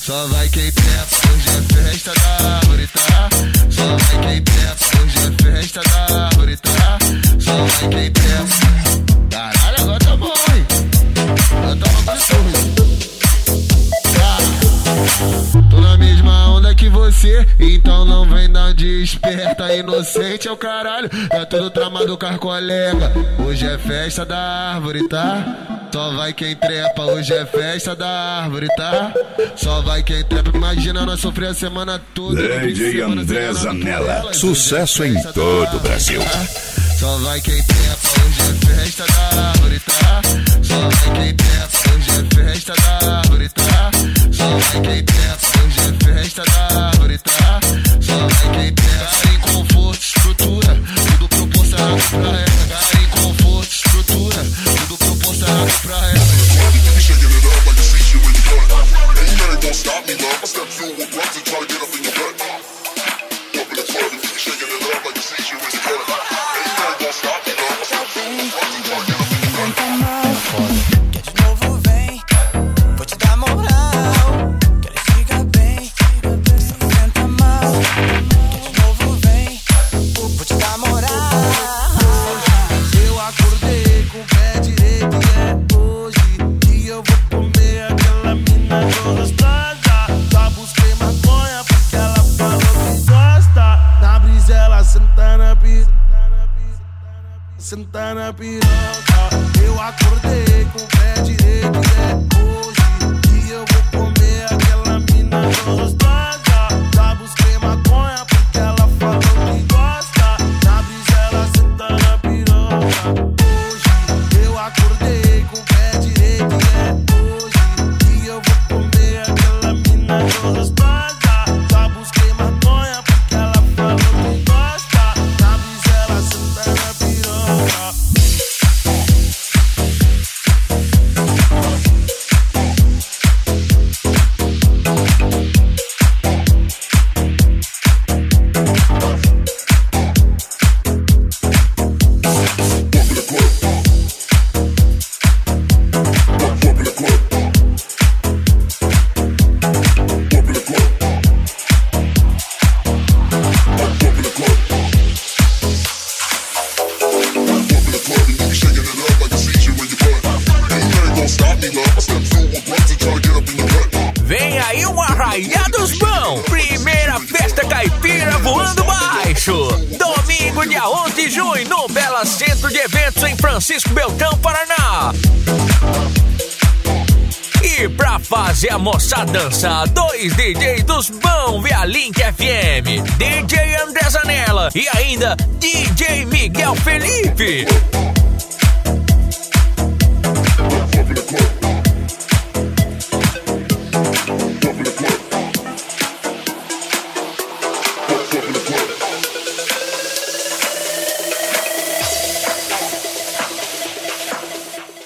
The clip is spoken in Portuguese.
Só vai quem trepa, hoje é festa da árvore, tá? Só vai quem trepa, hoje é festa da árvore, tá? Só vai quem trepa. Caralho, agora tá bom, hein? Agora tá bom, tô na mesma onda que você, então não vem dar de esperta. Inocente é o caralho, tá tudo tramado com as colegas. Hoje é festa da árvore, tá? Só vai quem trepa, hoje é festa da árvore, tá? Só vai quem trepa, imagina nós sofrer a semana toda. DJ André Zanella, sucesso em todo o Brasil. Só vai quem trepa, hoje é festa da árvore, tá? Só vai quem trepa, hoje é festa da árvore, tá? Só vai quem trepa, hoje é festa da árvore, tá? Só vai quem trepa, cara em conforto, estrutura, tudo proporcionado pra ela. Cara em conforto, estrutura, tudo proporcionado pra ela. Stop me, love. I step through with runs and try to get up in your butt. Open the club and keep shaking it up like a seizure in the cut. Ain't nothing gonna stop me, love. I step through with runs and try to get up in your butt. Quer de novo, vem. Vou te dar moral. Quero ficar bem. Senta mal. Quer de novo, vem. Vou te dar moral. Eu acordei com o pé direito e é hoje que eu vou comer aquela mina gostosa. Sentar na piroca. Eu acordei com o pé direito e é hoje que eu vou comer aquela mina gostosa. Já busquei maconha porque ela falou que gosta. Na brisa ela senta na piroca. Hoje eu acordei com o pé direito e é hoje que eu vou comer aquela mina gostosa. Já busquei maconha porque ela falou que gosta. Na brisa ela senta na piroca. Vem aí o Arraiá dos Bão, primeira festa caipira voando baixo. Domingo, dia 11 de junho, no Bela Centro de Eventos em Francisco Beltrão, Paraná. E pra fazer a moça dançar, 2 DJs dos Bão via Link FM, DJ André Zanella e ainda DJ Miguel Felipe.